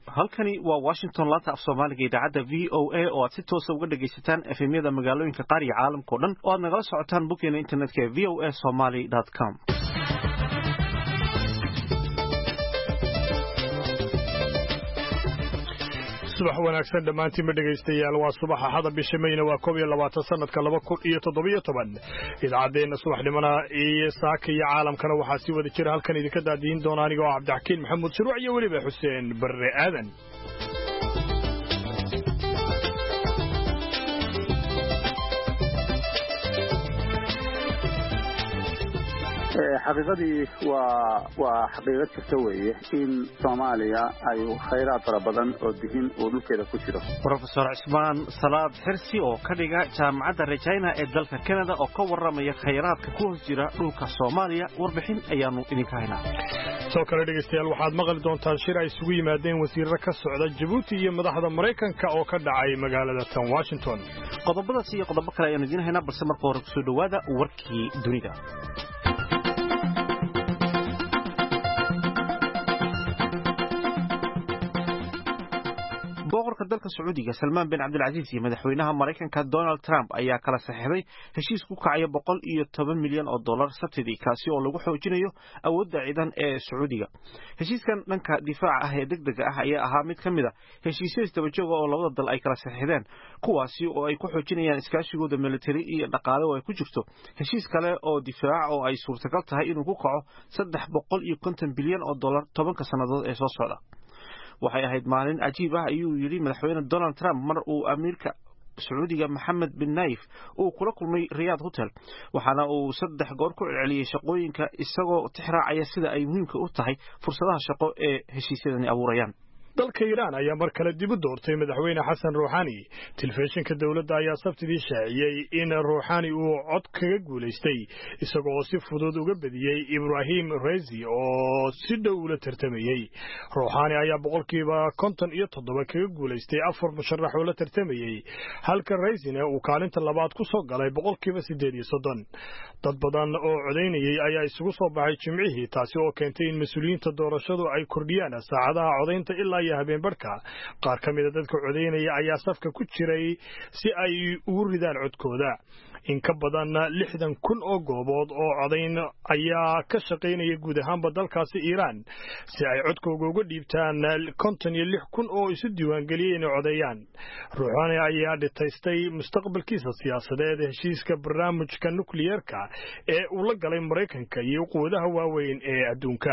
halkani waa Washington laanta af Soomaaliga idaacada VOA oo aad si toos ah uga dhageysataan FM-yada magaalooyinka qaar iyo caalamka oo dhan oo aad nagala socotaan boggeena internetka ee voasomali.com. subax wanaagsan dhamaantiin ma dhageystayaal waa subax axada bisha Mayna waa 12 sanadka 2017 idaacadeena subaxnimada ee saaka iyo caalamkana waxa si wada jira halkan idinka daadiin doona aniga oo Cabdixakiin Maxamuud Shuruuc iyo waliba Xuseen Barre Aadan xaqiiqadii waa xaqiiqad jirta weeye in Soomaaliya ay khayraad fara badan oo dihin oo dhulkeeda ku jiro. Professor Ismaan Salaad Xirsi oo ka dhiga jaamacadda Regina ee dalka Canada oo ka warramaya khayraadka ku hoos jira dhulka Soomaaliya warbixin ayaanu idinka haynaa. soo kale dhageystayaal waxaad maqli doontaan shir ay isugu yimaadeen wasiirro ka socda Djibouti iyo madaxda Mareykanka oo ka dhacay magaalada Washington. Qodobadaas iyo qodobo kale ayaan idin haynaa balse marka hore ku soo dhawaada warkii dunida. boqorka dalka Sacuudiga Salman bin Abdulaziz iyo madaxweynaha Mareykanka Donald Trump ayaa kala saxiixday heshiis ku kacaya $110 milyan Sabtidii kaasi oo lagu xoojinayo awoodda ciidan ee Sacuudiga. Heshiiskan dhanka difaaca ah ee degdega ah ayaa ahaa mid kamid ah heshiisyo isdabajooga oo labada dal ay kala saxiixdeen kuwaasi oo ay ku xoojinayaan iskaashigooda military iyo dhaqaale oo ay ku jirto heshiis kale oo difaac oo ay suurtagal tahay inuu ku kaco $350 bilyan 10 sanadood ee soo socda. waxay ahayd maalin cajiib ah ayuu yiri madaxweyne Donald Trump mar uu amiirka Sacuudiga Mohammed bin Nayef uu kula kulmay Riyadh Hotel waxaana uu 3 goor ku celceliyay shaqooyinka isagoo tixraacaya sida ay muhiimka u tahay fursadaha shaqo ee heshiisyadani abuurayaan. dalka Iran ayaa mar kale dib u doortay madaxweyne Xasan Rouhani. Telefishinka dawladda ayaa Sabtidii shaaciyay in Rouhani uu cod kaga guuleystay isagoo si fudud uga badiyay Ibrahim Raisi oo si dhow ula tartamayay. Rouhani ayaa boqolkiiba 57 kaga guuleystay 4 musharax oo la tartamayay halka Raisina uu kaalinta labaad ku soo galay boqolkiiba 38. dad badan oo codeynayay ayaa isugu soo baxay Jimcihii taasi oo keentay in mas'uuliyiinta doorashadu ay kordhiyaan saacadaha codeynta ilaa habeen barka qaar kamid ah dadka codeynaya ayaa safka ku jiray si ay ugu ridaan codkooda. in ka badan 60,000 oo goobood oo codeyn ayaa ka shaqeynaya guud ahaanba dalkaasi Iran si ay codkooda uga dhiibtaan 56,000 oo isu diiwaan galiyay inay codeeyaan. Rouhani ayaa dhitaystay mustaqbalkiisa siyaasadeed heshiiska barnaamijka nukliyeerka ee uu la galay Mareykanka iyo quwadaha waaweyn ee adduunka.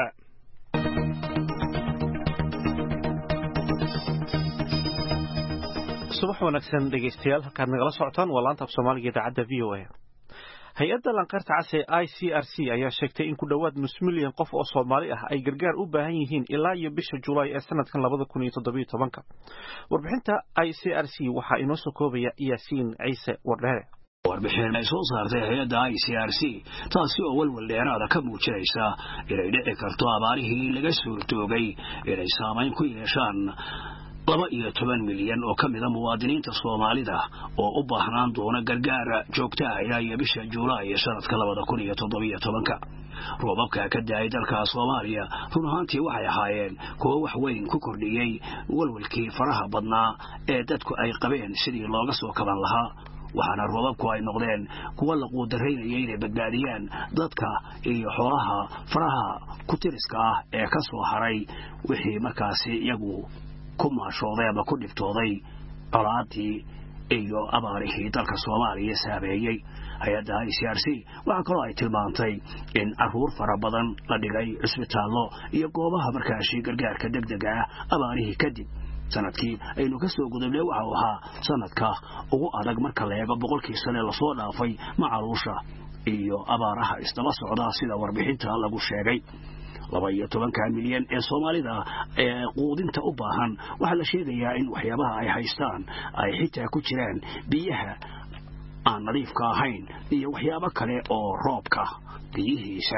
subax wanaagsan dhageystayaal halkaad nagala socotaan waa laanta af Soomaaliga idaacada VOA. Hay-adda Lanqayrta Cas ee ICRC ayaa sheegtay in ku dhawaad nus milyan qof oo Soomaali ah ay gargaar u baahan yihiin ilaa iyo bisha Juulaay ee sanadkan 2017. Warbixinta ICRC waxaa inoo soo koobaya Yaasiin Ciise Wardheere. warbixin ay soo saartay hay'adda ICRC taasi oo walwal dheeraada ka muujinaysa inay dhici karto abaarihii laga suurtoobay inay saameyn ku yeeshaan 12 milyan oo ka mid ah muwaadiniinta Soomaalida oo u baahnaan doona gargaar joogto ah ilaa iyo bisha Juulaay ee sanadka 2017. roobabka ka daay dalka Soomaaliya run ahaantii waxay ahaayeen kuwo wax weyn ku kordhiyay walwalkii faraha badnaa ee dadku ay qabeen sidii looga soo kaban lahaa. waxaana roobabku ay noqdeen kuwa la quudareynayay inay badbaadiyaan dadka iyo xoolaha faraha ku tiriska ah ee ka soo haray wixii markaasi iyagu ku maashooday ama ku dhiftooday colaadii iyo abaarihii dalka Soomaaliya saameeyay. hay'adda ICRC waxa kaloo ay tilmaantay in caruur fara badan la dhigay cisbitaallo iyo goobaha markaasi gargaarka degdega ah abaarihii kadib. sanadkii aynu ka soo gudubnay waxa uu ahaa sanadka ugu adag marka la eego boqolkii sano la soo dhaafay macaluusha iyo abaaraha isdaba socda sida warbixinta lagu sheegay. 12 milyan ee Soomaalida ee quudinta u baahan waxa la sheegayaa in waxyaabaha ay haystaan ay xitaa ku jiraan biyaha aan nadiifka ahayn iyo waxyaabo kale oo roobka biyihiisa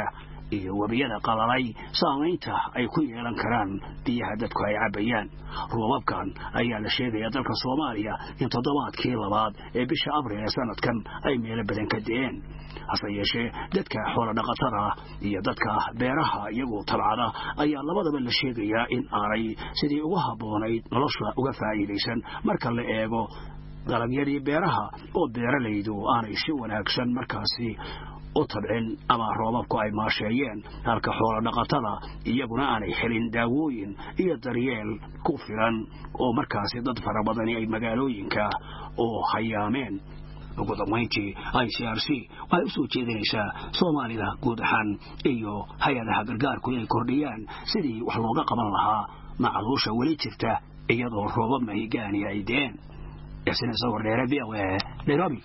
iyo wabiyada qalalay saamaynta ay ku yeelan karaan biyaha dadku ay cabayaan. roobabkan ayaa la sheegaya dalka Soomaaliya in toddobaadkii labaad ee bisha Abriil ee sanadkan ay meelo badan ka da'een. hase yeeshee dadka xoolo dhaqatada iyo dadka beeraha iyagu tabcada ayaa labadaba la sheegayaa in aanay sidii ugu habboonayd nolosha uga faa'iidaysan marka la eego dalagyadii beeraha oo beeralaydu aanay si wanaagsan markaasi u tabcin ama roobabku ay maasheeyeen, halka xoolo dhaqatada iyaguna aanay helin daawooyin iyo daryeel ku filan oo markaasi dad fara badani ay magaalooyinka oo hayaameen. ugu dambeyntii ICRC waxay u soo jeedinaysaa Soomaalida guud ahaan iyo hay'adaha gargaarku inay kordhiyaan sidii wax looga qaban lahaa macluusha weli jirta iyadoo roobab mahigaani ay deen. Yasin sawir dheeraad ah Nairobi.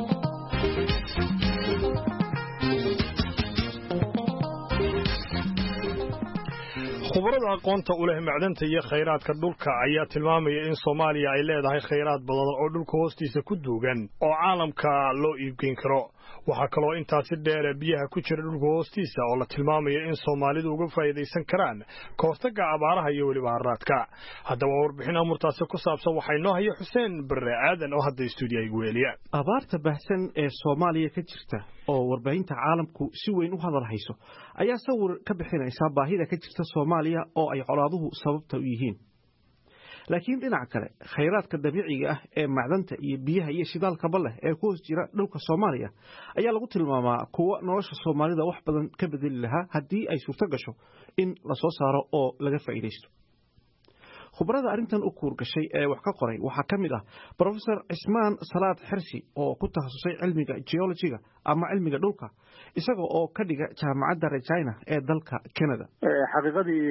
khubarada aqoonta u leh macdanta iyo khayraadka dhulka ayaa tilmaamaya in Soomaaliya ay leedahay khayraad badan oo dhulka hoostiisa ku duugan oo caalamka loo iibgeyn karo. waxa kaloo intaasi dheer biyaha ku jira dhulka hoostiisa oo la tilmaamaya in Soomaalidu uga faa'iideysan karaan ka hortagga abaaraha iyo weliba haraadka. haddaba warbixin amurtaasi ku saabsan waxay noo haya Xuseen Barre Aadan oo hadda stuudiyoga weeliya. abaarta baahsan ee Soomaaliya ka jirta oo warbaahinta caalamku si weyn u hadal hayso ayaa sawir ka bixinaysa baahida ka jirta Soomaaliya oo ay colaaduhu sababta u yihiin. laakiin dhinaca kale khayraadka dabiiciga ah ee macdanta iyo biyaha iyo shidaalka leh ee ku hoos jira dhulka Soomaaliya ayaa lagu tilmaamaa kuwa nolosha Soomaalida wax badan ka bedeli lahaa haddii ay suurto gasho in la soo saaro oo laga faa'iideysto. khubarada arrintan u kuurgashay ee wax ka qoray waxaa ka mid ah Professor Cismaan Salaad Xirsi oo ku takhasusay cilmiga geology-ga ama cilmiga dhulka isaga oo ka dhiga jaamacadda Regina ee dalka Canada. xaqiiqadii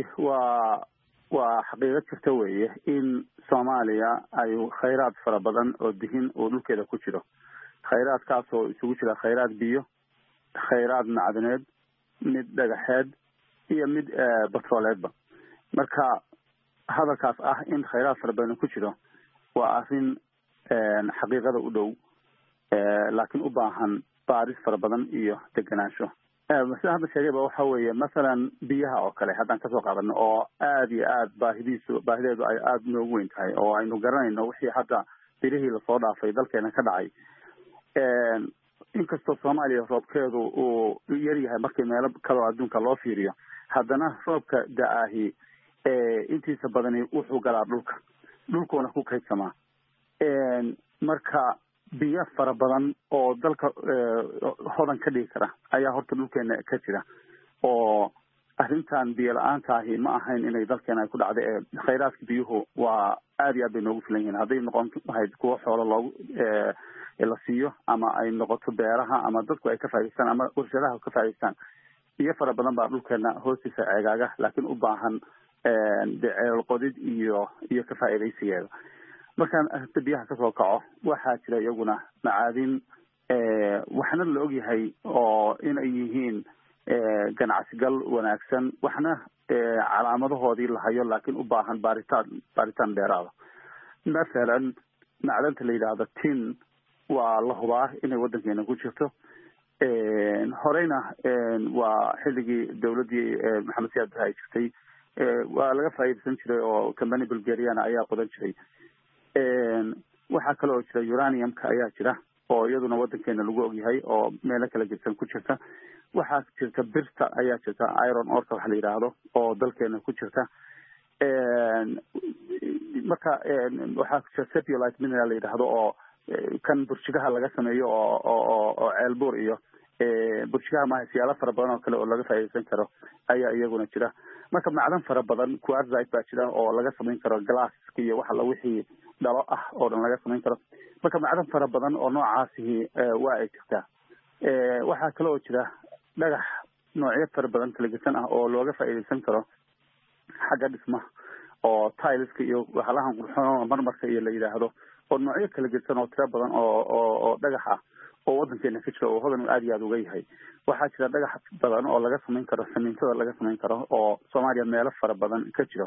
waa xaqiiqo jirta weeye in Soomaaliya ay khayraad fara badan oo dihin oo dhulkeeda ku jiro. khayraadkaas oo isugu jira khayraad biyo, khayraad macdaneed, mid dhagaxeed iyo mid batrooleedba. marka hadalkaas ah in khayraad fara badan ku jiro waa arrin xaqiiqada u dhow laakiin u baahan baaris fara badan iyo deganaansho. sida hadda sheegayba waxa weeye masalan biyaha oo kale haddaan kasoo qaadano oo aad iyo aad baahideedu ay aada noogu weyn tahay oo aynu garanayno wixii hadda birihii lasoo dhaafay dalkeena ka dhacay. inkastoo Soomaaliya roobkeedu uu yar yahay markii meelo kaloo adduunka loo fiiriyo, haddana roobka da'ahi intiisa badani wuxuu galaa dhulkuuna ku kaydsamaa. marka biyo fara badan oo dalka hodan ka dhigi kara ayaa horta dhulkeena ka jira oo arrintan biyo la-aanta ahi ma ahayn inay dalkeena ay ku dhacday. khayraadka biyuhu waa aad iyo aad bay noogu filan yihiin hadday noqon lahayd kuwo xoolo loogu la siiyo ama ay noqoto beeraha ama dadku ay ka faa'iideystaan ama warshadaha ka faa'iideystaan. biyo fara badan baa dhulkeena hoostiisa ceegaaga laakiin u baahan ceelal qodid iyo ka faa'iideysigeeda. markaan arrinta biyaha kasoo kaco waxaa jira iyaguna macaadin waxna la ogyahay oo inay yihiin ganacsigal wanaagsan, waxna calaamadahoodii la hayo laakiin u baahan baaritaan dheeraada. masalan macdanta la yidhaahdo tin waa la hubaa inay waddankeena ku jirto. horeyna waa xilligii dawladdii maxamed siyaad ay jirtay waa laga faa'iideysan jiray oo company Bulgariana ayaa qodan jiray. waxaa kale oo jira uraniumka ayaa jira oo iyaduna waddankeena lagu ogyahay oo meelo kala jirsan ku jirta. waxaa jirta birta ayaa jirta, iron orka waxa la yidhaahdo oo dalkeena ku jirta. marka waxaa jira sepulite mineral la yidhaahdo oo kan burjigaha laga sameeyo oo ceelbuur iyo burjigaha maaha siyaalo fara badan oo kale oo laga faa'iideysan karo ayaa iyaguna jira. marka macdan fara badan quartzite baa jira oo laga samayn karo glasska iyo waxa la wixii dhalo ah oo dhan laga samayn karo. marka macdan fara badan oo noocaasihi waa ay jirtaa. waxaa kale oo jira dhagax noocyo fara badan kala gedsan ah oo looga faa'iideysan karo xagga dhismaha oo tileska iyo waxalahan qurxoon marmarka iyo la yidhaahdo oo noocyo kala gedsan oo tiro badan oo dhagax ah oo waddankeena ka jira oo hodan aad iyo aad uga yahay. waxaa jira dhagax badan oo laga samayn karo samiintada laga samayn karo oo Soomaaliya meelo fara badan ka jiro.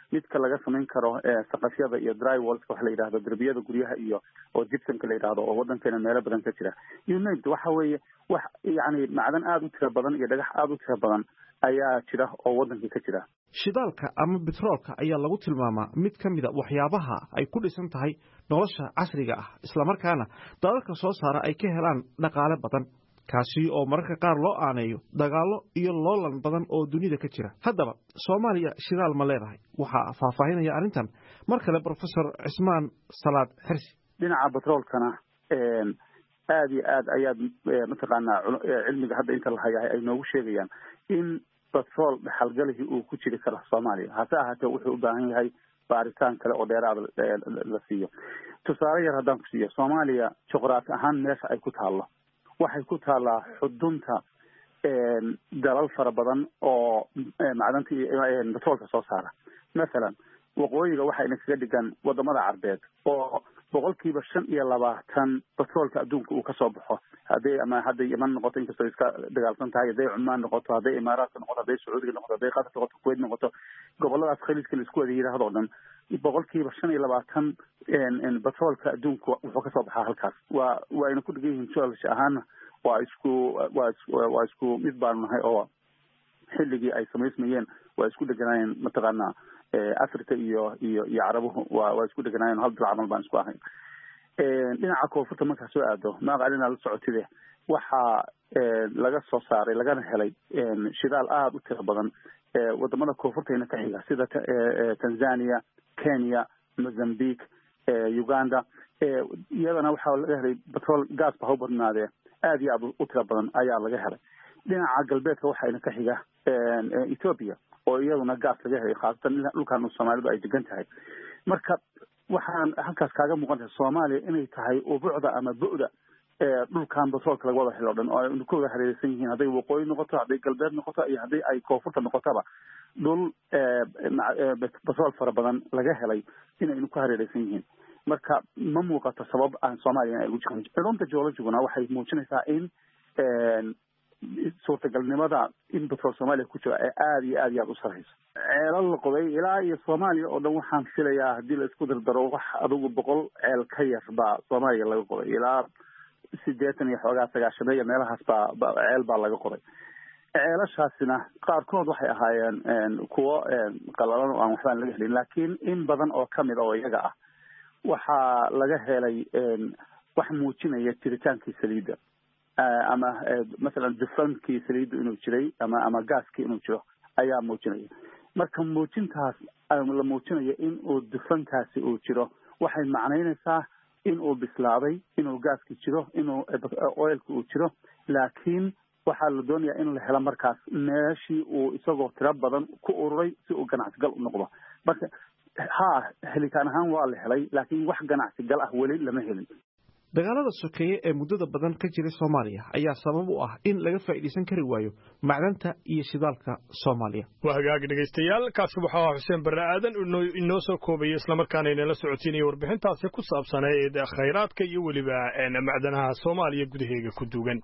midka laga samayn karo saqafyada iyo drywallska waxa la yidhahdo derbiyada guryaha iyo oo gypsumka la yidhahdo oo waddankeena meelo badan ka jira unite waxa weeye wax yani macdan aada u tira badan iyo dhagax aada u tira badan ayaa jira oo waddankii ka jira shidaalka ama betroolka ayaa lagu tilmaamaa mid ka mida waxyaabaha ay ku dhisan tahay nolosha casriga ah islamarkaana dalalka soo saara ay ka helaan dhaqaale badan kaasi oo mararka qaar loo aaneeyo dagaallo iyo loolan badan oo dunida ka jira haddaba soomaaliya shidaal ma leedahay waxaa faahfaahinaya arrintan mar kale professor cismaan salaad xirsi dhinaca betroolkana aada iyo aad ayaad mataqaanaa cilmiga hadda inta la hayahay ay noogu sheegayaan in betrool dhaxalgalihii uu ku jiri karo soomaaliya hase ahaatee wuxuu u baahan yahay baaritaan kale oo dheeraada la siiyo tusaale yar haddaan ku siiyo soomaaliya juqraafi ahaan meesha ay ku taallo waxay ku taallaa xudunta dalal fara badan oo macdanta iyo betroolka soo saara masalan waqooyiga waxayna kaga dhigan wadamada carbeed oo 25% betroolka adduunka uu kasoo baxo hadday yeman noqoto inkastoo iska dagaalsan tahay hadday cumaan noqoto hadday imaaraadka noqoto hadday sacuudiga noqoto hadday qatar noqoto kuwait noqoto goboladaas khaliijka la isku wada yidhaahdo dhan 25% betroolka adduunka wuxuu kasoo baxaa halkaas waayna ku dhigan yihiin geology ahaana waa isku mid baanu nahay oo xilligii ay samaysmayeen waa isku dheganaayeen mataqaanaa africa iyo carabuhu waa isku dheganaayeen hal bil camal baan isku ahayn dhinaca koonfurta markaa soo aado maaqalina la socotide waxaa laga soo saaray lagana helay shidaal aada u tiro badan wadamada koonfurtayna ka xiga sida tanzania kenya mozambique uganda iyadana waxaa laga helay petrol gas ba ha u badnaadee aada iyo aada u tiro badan ayaa laga helay dhinaca galbeedka waxayna ka xiga ethiopia oo iyaduna gas laga helay khaasatan dhulkan soomaalidu ay degan tahay marka waxaan halkaas kaaga muuqan tahay soomaaliya inay tahay ubucda ama bu'da dhulkan batroolka laga wada helo o dhan oo aynu ka wada hareeraysan yihiin hadday waqooyi noqoto hadday galbeed noqoto iyo haddii ay koonfurta noqotaba dhul batrool fara badan laga helay inaynu ku hareeraysan yihiin marka ma muuqato sabab aan soomaaliya ay ugu jirin culumta geologiguna waxay muujinaysaa in suurtagalnimada in batrool soomaaliya ku jira ee aada iyo aada u sarayso ceelal la qoday ilaa iyo soomaaliya oo dhan waxaan filayaa haddii la isku dardaro wax adugu 100 ceel ka yar baa soomaaliya laga qoday ilaa 80 iyo xoogaa 90 meelahaas baa ceel baa laga qoday ceelashaasina qaarkood waxay ahaayeen kuwo qalalan oo aan waxbaan laga helin laakiin in badan oo kamid oo iyaga ah waxaa laga helay wax muujinaya jiritaankii saliidda ama masalan dufankii saliiddu inuu jiray ama gaaskii inuu jiro ayaa muujinaya marka muujintaas la muujinayo in uu dufankaasi uu jiro waxay macnaynaysaa in uu bislaaday inuu gaaskii jiro inuu oilka uu jiro laakiin waxaa la doonayaa in la helo markaas meeshii uu isagoo tiro badan ku ururay si uu ganacsigal u noqdo marka helitaan ahaan waa la helay laakiin wax ganacsigal ah weli lama helin dagaalada sokeeye ee muddada badan ka jiray Soomaaliya ayaa sabab u ah in laga faa'iideysan kari waayo macdanta iyo shidaalka Soomaaliya. Waa hagaag dhageystayaal kaasi waxa Xuseen Barre Aadan inoo soo koobay isla markaana inala socotiinay warbixintaasi ku saabsan ee khayraadka iyo waliba macdanaha Soomaaliya gudaheega ku duugan.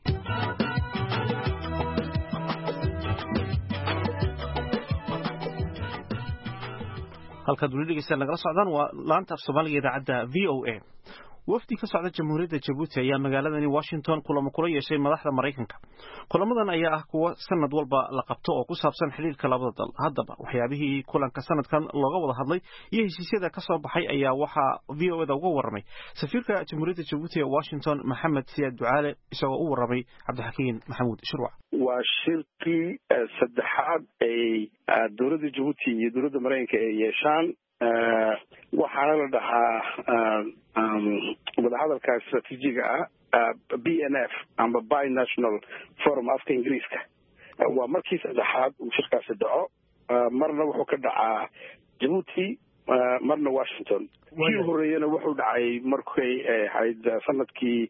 halka dawladda nagala socdaan waa laanta Soomaaliga idaacada VOA. wafdi ka socda jamhuuriyadda Djibouti ayaa magaaladani Washington kulamo kula yeeshay madaxda Mareykanka. kulamadan ayaa ah kuwa sanad walba la qabto oo ku saabsan xiriirka labada dal. haddaba waxyaabihii kulanka sanadkan looga wada hadlay iyo heshiisyada ka soo baxay ayaa waxa VOA-da uga waramay safiirka jamhuuriyadda Djibouti ee Washington Maxamed Siyaad Ducaale isagoo u waramay Cabdixakiin Maxamuud Shirwac. waa shirkii saddexaad ay dowladda Djibouti iyo dowladda Mareykanka ay yeeshaan waxaana la dhahaa wadahadalka istaraatiijiga ah BNF amba Binational Forum afka Ingiriiska waa markii saddexaad uu shirkaasi dhaco marna wuxuu ka dhacaa Djibouti marna Washington kii horeeyana wuxuu dhacay markay ahayd sanadkii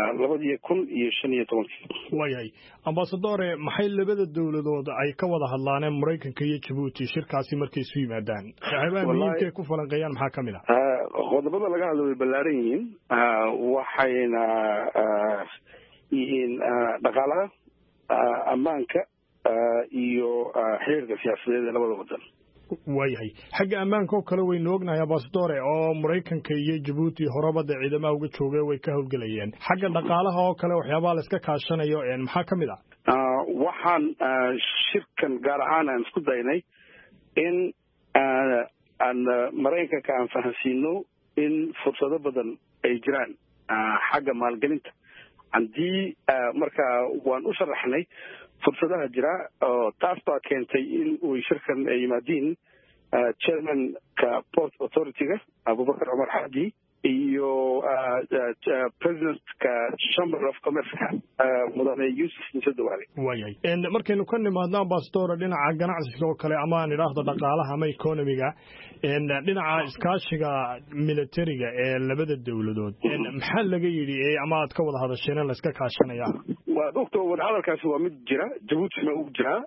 2015 waayay ambassadore maxay labada dawladood ay ka wada hadlaan Mareykanka iyo Djibouti shirkaasi markay isu yimaadaan waxay ku falanqeeyaan maxaa kamid ah qodobada laga hadlo way ballaaran yihiin waxayna yihiin dhaqaalaha ammaanka iyo xiriirka siyaasadeed ee labada wadan waayahay xagga ammaanka oo kale waynu ognahay ambassadore oo Mareykanka iyo Djibouti horabada ciidamada uga joogay way ka howlgalayeen xagga dhaqaalaha oo kale waxyaabaha la iska kaashanayo maxaa ka mid ah waxaan shirkan gaar ahaan aan isku daynay in aan Mareykanka aan fahansiino in fursado badan ay jiraan xagga maalgelinta haddii marka waan u sharaxnay fursadaha jira oo taas baa keentay in uu shirkan ay yimaadiin chairmanka port authority-ga Abubakar Umar Hadi iyo presidentka Chamber of Commerce mudane Yusuf Nsadwali waayay markaynu ka nimaadno ambassador dhinaca ganacsiga oo kale ama aan idhaahdo dhaqaalaha ama economiga dhinaca iskaashiga militariga ee labada dawladood maxaa laga yiri ama aad ka wada hadasheen la iska kaashanaya waa doctor wada hadalkaasi waa mid jira Djibouti ma uu jira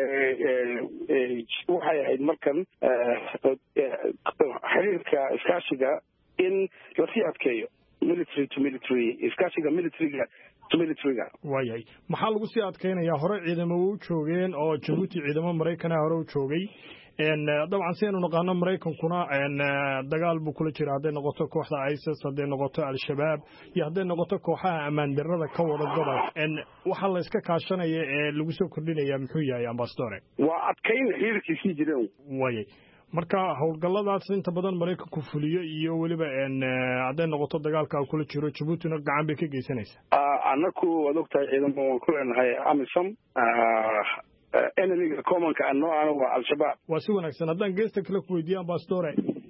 waxay ahayd markan xiriirka iskaashiga in la sii adkeeyo military to military iskaashiga military to military waayay maxaa lagu sii adkeynayaa hore ciidamo u joogeen oo Djibouti ciidamo Mareykan hore u joogay dabcan sidaynu naqaano Mareykankuna dagaal buu kula jira hadday noqoto kooxda ISIS hadday noqoto al-shabaab iyo hadday noqoto kooxaha ammaan darrada ka wada gobolka waxa la iska kaashanaya ee lagu soo kordhinaya muxuu yahay ambassador waa adkeyn xiriirkiisii jireen waayay marka howlgalladaas inta badan Mareykanku fuliyo iyo waliba hadday noqoto dagaalka kula jiro Djiboutina gacan bay ka geysanaysaa anaku wad ogtahay ciidamo waan ku leenahay AMISOM enemy commonka anoana waa al-shabaab waa si wanaagsan haddaan geesta kale ku weydiiyo ambassador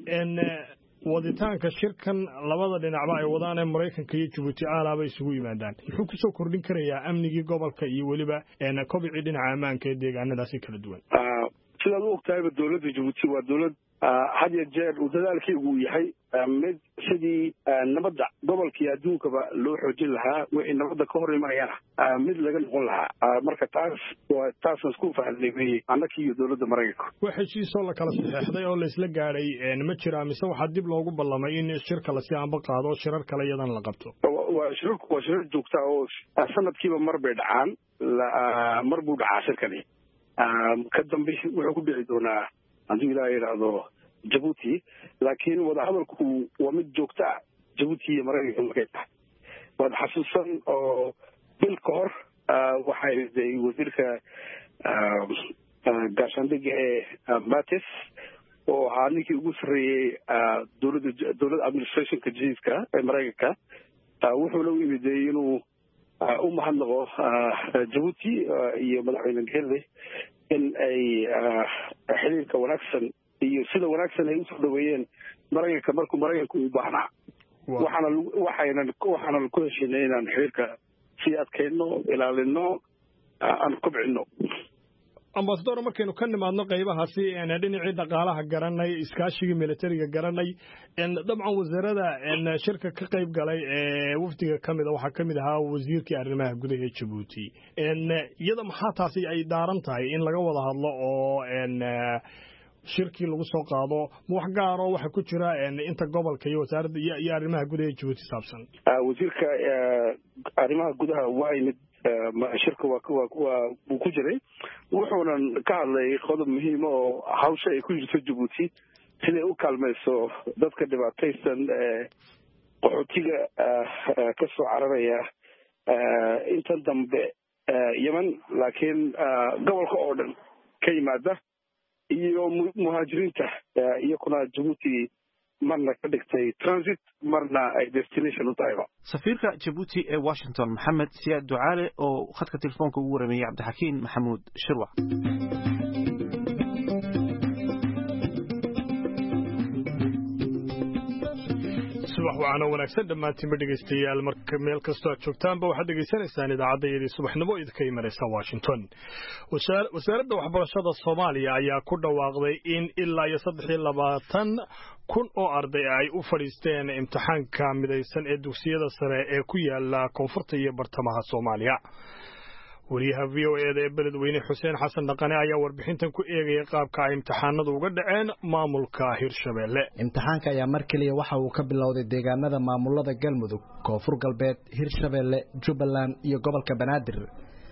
waditaanka shirkan labada dhinacba ay wadaan ee Mareykanka iyo Djibouti aalaaba isugu yimaadaan wuxuu ku soo kordhin karayaa amnigii gobolka iyo waliba kobcii dhinaca ammaanka ee deegaanadaasi kala duwan sidaad u ogtahay dawladda Djibouti waa dawlad had iyo jeer uu dadaalkeegu uu yahay mid sidii nabadda gobolka iyo adduunkaba loo xoojin lahaa wixii nabadda ka hor imanayana mid laga noqon lahaa marka taasaan isku fahanay annakii iyo dawladda Mareykanka wax heshiisoo la kala saxeexday oo la isla gaadhay ma jira mise waxaa dib loogu ballamay in shirka la sii anba qaado shirar kale iyadan la qabto waa shirar joogta oo sanadkiiba mar bay dhacaan mar buu dhacaa shirkani ka dambe wuxuu ku dhici doonaa haddii ilaahay yidhaahdo Djibouti laakiin wadahadalku waa mid joogta ah Djibouti iyo Mareykanka markay tahay waad xasuusan oo bil ka hor waxay wasiirka gaashaandhigga ee Mattis oo ahaa ninkii ugu sarreeyey dowladda administrationka jadiidka ee Mareykanka wuxuuna u imiday inuu u mahadnaqo Djibouti iyo madaxweyne Gelle in ay xiriirka wanaagsan iyo sida wanaagsan ay u soo dhaweeyeen Mareykanka markuu Mareykanku u baahnaa waxaana ku heshiinay inaan xiriirka sii adkeyno ilaalino aan kobcino ambassador markaynu ka nimaadno qaybahaasi dhinacii dhaqaalaha garanay iskaashiga militariga garanay dabcan wasaaradda shirka ka qayb galay ee wafdiga kamid waxa kamid ahaa wasiirkii arrimaha gudaha ee Djibouti iyada maxaa taasi ay daaran tahay in laga wada hadlo oo shirkii lagu soo qaado wax gaar oo waxa ku jira inta gobolka iyo wasaaradda iyo arrimaha gudaha ee Djibouti saabsan wasiirka arrimaha gudaha waa imid shirka wuu ku jiray wuxuuna ka hadlay qodob muhiim oo hawsha ay ku jirto Djibouti siday u kaalmayso dadka dhibaataysan qaxootiga ka soo cararaya inta dambe Yemen laakiin gobolka oo dhan ka yimaada iyo muhaajiriinta iyaguna Djibouti marna ka dhigtay transit marna ay destination u tahay safiirka Djibouti ee Washington Maxamed Siyaad Ducaale oo khadka telefoonka ugu waramayay Cabdixakiin Maxamuud Shirwac subax waana wanaagsan dhammaantiin dhegeystayaal marka meel kastoo aad joogtaanba waxaad dhegeysanaysaan idaacadda subaxnimo idinka imanaysa Washington wasaaradda waxbarashada Soomaaliya ayaa ku dhawaaqday in ilaa iyo 23,000 oo arday ay u fadhiisteen imtixaanka midaysan ee dugsiyada sare ee ku yaala koonfurta iyo bartamaha Soomaaliya wariyaha VOA ee beledweyne Xuseen Xasan Dhaqane ayaa warbixintan ku eegay qaabka ay imtixaanadu uga dhaceen maamulka Hirshabeelle. Imtixaanka ayaa mar kaliya waxa uu ka bilowday deegaanada maamulada Galmudug, Koonfur Galbeed, Hirshabeelle, Jubbaland iyo gobolka Banaadir.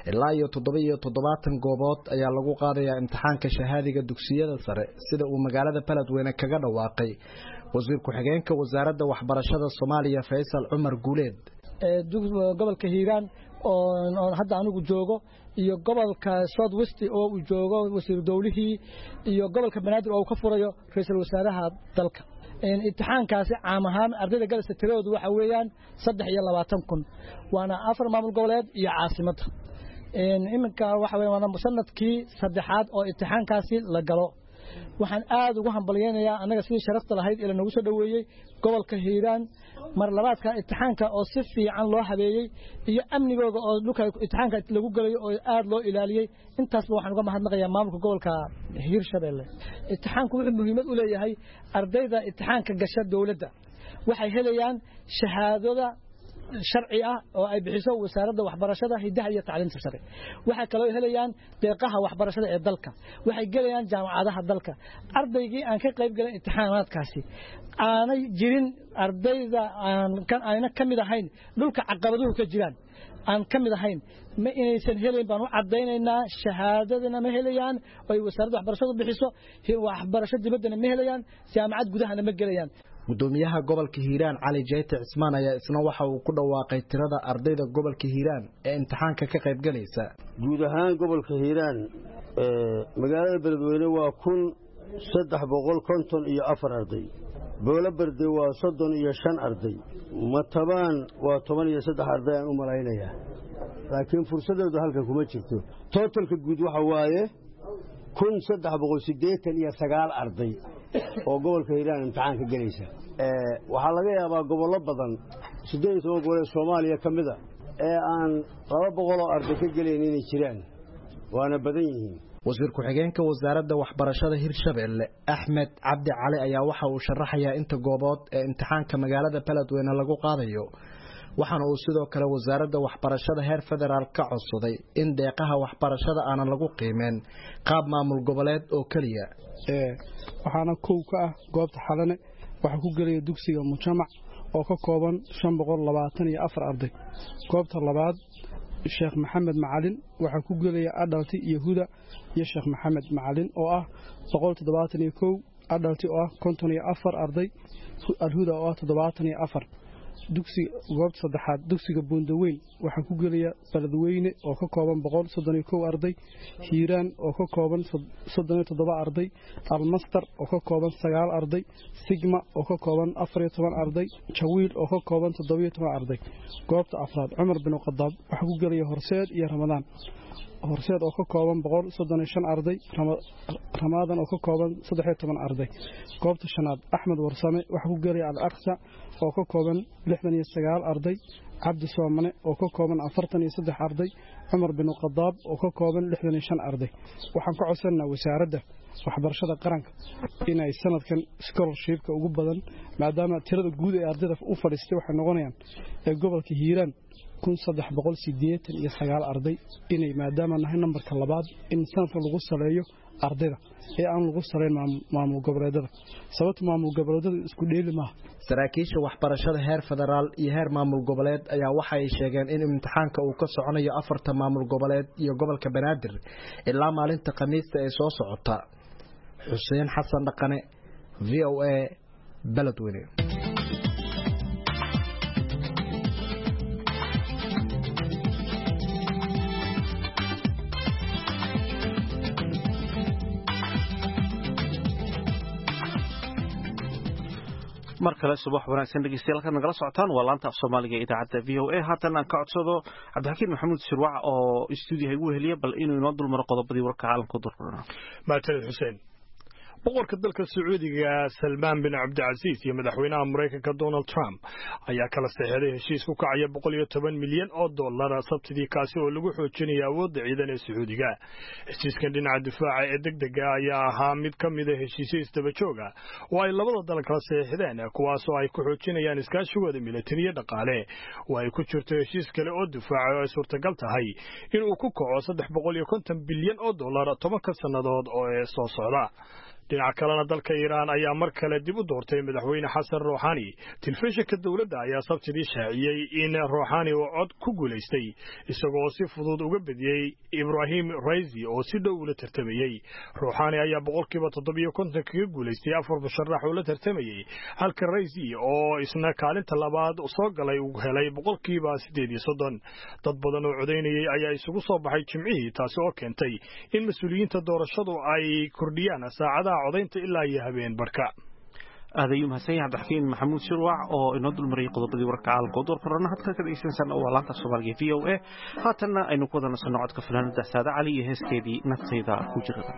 ilaa iyo 770 goobood ayaa lagu qaadayaa imtixaanka shahaadiga dugsiyada sare sida uu magaalada Beledweyne kaga dhawaaqay wasiir ku-xigeenka wasaaradda waxbarashada Soomaaliya Faysal Cumar Guuleed gobolka Hiiraan oo hadda anigu joogo iyo gobolka South West oo uu joogo wasiir dawlihii iyo gobolka Banaadir oo ka furayo ra'iisul wasaaraha dalka imtixaankaasi caam ahaan ardayda galasta tiradoodu waxa weeyaan 23,000 waana 4 maamul goboleed iyo caasimadda iminka waxa weeyaan sanadkii saddexaad oo imtixaankaasi la galo waxaan aad ugu hambalyeeynaa anaga sidii sharafta lahayd ila nagu soo dhaweeyay gobolka Hiiraan mar labaadka imtixaanka oo si fiican loo habeeyay iyo amnigooda oo dhulka imtixaanka lagu galayo oo aad loo ilaaliyay intaasba waxaan uga mahadnaqayaa maamulka gobolka Hiirshabelle imtixaanku wuxuu muhiimad u leeyahay ardayda imtixaanka gasha dawladda waxay helayaan shahaadada sharci ah oo ay bixiso wasaaradda waxbarashada hidaha iyo tacliinta sare waxa kale oo helayaan deeqaha waxbarashada ee dalka waxay galayaan jaamacadaha dalka ardaygii aan ka qayb galay imtixaanaadkaasi aanay jirin ardayda aan kamid ahayn dhulka caqabaduhu ka jiraan aan kamid ahayn ma inaysan helayn baan u cadeynaynaa shahaadadana ma helayaan oo wasaaradda waxbarashadu bixiso waxbarasho dibadana ma helayaan jaamacad gudahana ma galayaan gudoomiyaha gobolka Hiiraan Cali Jeyte Cismaan ayaa isna waxa uu ku dhawaaqay tirada ardayda gobolka Hiiraan ee imtixaanka ka qayb galaysa guud ahaan gobolka Hiiraan magaalada Beledweyne waa 1354 arday Boole Barde waa 35 arday Matabaan waa 13 arday aan u malaynayaa laakiin fursadeedu halkan kuma jirto totalka guud waxa waaye 1389 arday oo gobolka Hiiraan imtixaan ka galaysa waxa laga yaabaa gobollo badan 18 gobol ee Soomaaliya kamida ee aan 200 arday ka galeen inay jiraan waana badan yihiin wasiir ku-xigeenka wasaaradda waxbarashada Hiirshabelle Axmed Cabdi Cali ayaa waxa uu sharaxayaa inta goobood ee imtixaanka magaalada Beledweyne lagu qaadayo waxaana uu sidoo kale wasaaradda waxbarashada heer federaal ka codsaday in deeqaha waxbarashada aan lagu qiimeyn qaab maamul goboleed oo kaliya waxaana koow ka ah goobta Xalane waxa ku galay dugsiga Mujamac oo ka kooban 524 arday goobta labaad Sheekh Maxamed Macalin waxa ku galay adalti iyo Huda iyo Sheekh Maxamed Macalin oo ah 171 adalti oo ah 54 arday Huda oo ah 74 dugsiga goobta saddexaad dugsiga Buundaweyn waxa ku galaya Beledweyne oo ka kooban 131 arday Hiiraan oo ka kooban 37 arday Almastar oo ka kooban 9 arday Sigma oo ka kooban 14 arday Jawiil oo ka kooban 17 arday goobta afraad Cumar bin Khadaab waxa ku galaya Horseed iyo Ramadaan Horseed oo ka kooban 135 arday Ramadaan oo ka kooban 13 arday goobta shanaad Axmed Warsame waxa ku galaya Al-Aqsa oo ka kooban 69 arday Cabdi Soomane oo ka kooban 43 arday Cumar bin Khadaab oo ka kooban 65 arday waxaan ka codsanaa wasaaradda waxbarashada qaranka in ay sanadkan scholarship-ka ugu badan maadaama tirada guud ee ardayda u fadhiistay waxay noqonayaan ee gobolka Hiiraan 1389 arday inay maadaama nahay nambarka labaad in sanadka lagu saleeyo ardayda ee aan lagu saleyn maamul goboleedada sababta maamul goboleedada isku dheeli ma saraakiisha waxbarashada heer federaal iyo heer maamul goboleed ayaa waxa ay sheegeen in imtixaanka uu ka soconayo 4 maamul goboleed iyo gobolka Banaadir ilaa maalinta Khamiista ee soo socota Xuseen Xasan Dhaqane VOA Beledweyne markale subax wanaagsan dhegeystayaal ka nagala socotaan waa laanta af Soomaaliga idaacadda VOA haatan aan ka codsado Cabdixakiin Maxamuud Sirwac oo stuudiyaha igu heliya bal inuu inoo dulmaro qodobadii warka caalamka durrana maatada Xuseen boqorka dalka Sacuudiga Salman bin Abdulaziz iyo madaxweynaha Mareykanka Donald Trump ayaa kala saxeexday heshiis ku kacaya $110 milyan sabtidii kaasi oo lagu xoojinayo awoodda ciidan ee Sacuudiga heshiiskan dhinaca difaaca ee degdega ayaa ahaa mid ka mid ah heshiisyo isdaba joog ah oo ay labada dal kala saxeexdeen kuwaas oo ay ku xoojinayaan iskaashigooda militari iyo dhaqaale oo ay ku jirto heshiis kale oo difaaca oo ay suurtagal tahay in uu ku kaco $350 bilyan 10 sannadood oo soo socda dhinaca kalena dalka Iiraan ayaa mar kale dib u doortay madaxweyne Xasan Rouhani. Telefishinka dawladda ayaa sabtidii shaaciyay in Rouhani uu cod ku guuleystay isagoo si fudud uga badiyay Ibrahim Raisi oo si dhow ula tartamayay. Rouhani ayaa boqolkiiba 750 kaga guuleystay afar musharax oo la tartamayay, halka Raisi oo isna kaalinta labaad soo galay uu helay boqolkiiba 38. Dad badan oo codeynayay ayaa isugu soo baxay Jimcihii, taasi oo keentay in mas'uuliyiinta doorashadu ay kordhiyaan saacadaha codeynta ilaa iyo habeen barka. aadayu mahadsan Cabdixakiin Maxamuud Shirwac oo inoo dulmariyay qodobadii warka caalamka doorkarana hadka ka dhageysanaysan oo laanta Soomaaliga VOA. haatanna aynu ku wada nasano codka fanaanada Saada Cali iyo heeskeedii naftayda ku jirada.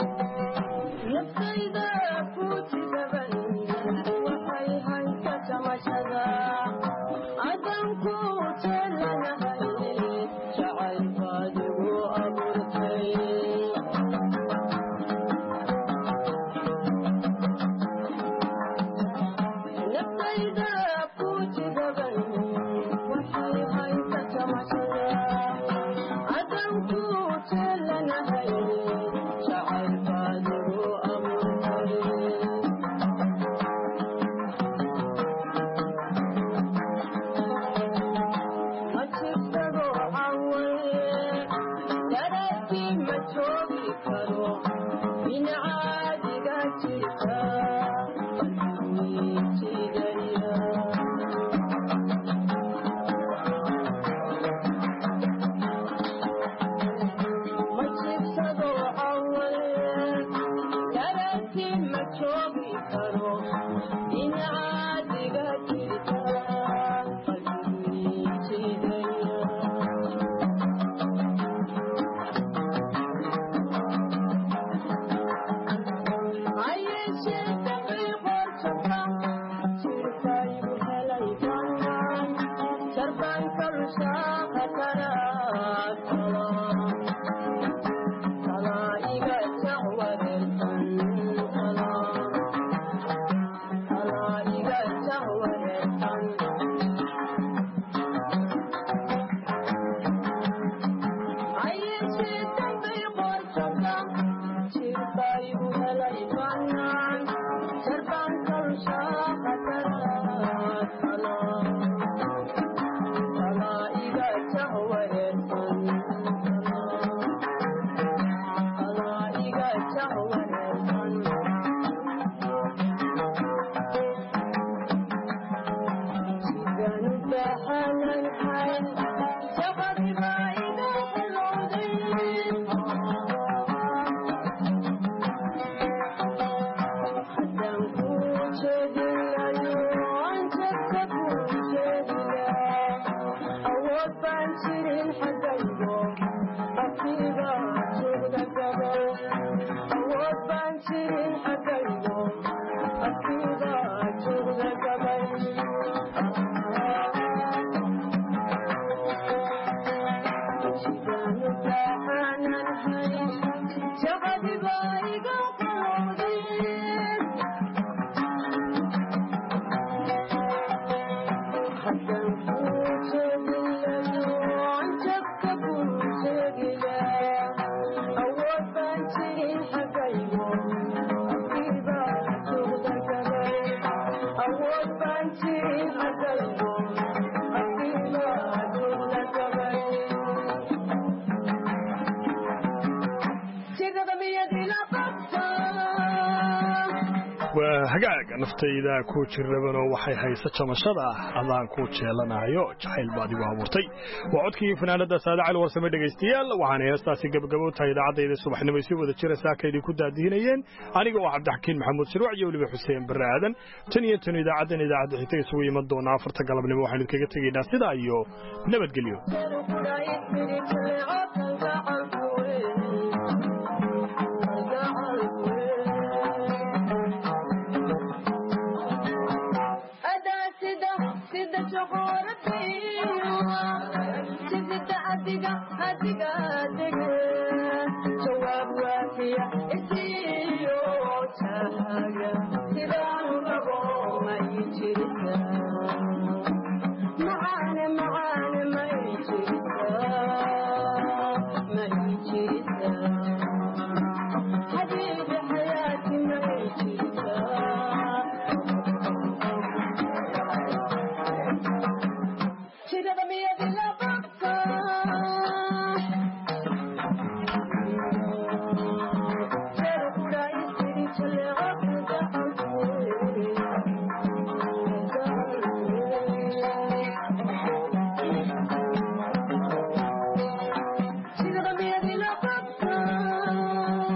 hagaaga naftayda ku jirabano waxay haysa jamashada adaan ku jeelanayo jacayl baad igu abuurtay. waa codkii fanaanada Saada Cali warsame dhageystayaal, waxaan heestaasi gabagabo tahay idaacadayda subaxnimo si wada jira saakaydi ku daadihinayeen aniga oo Cabdixakiin Maxamuud Shirwac iyo waliba Xuseen Barre Aadan. tan idaacadda xigta isugu iman doona 4 galabnimo waxaan idinkaga tegaynaa sidaa iyo nabadgelyo. adiga jawaab waafiya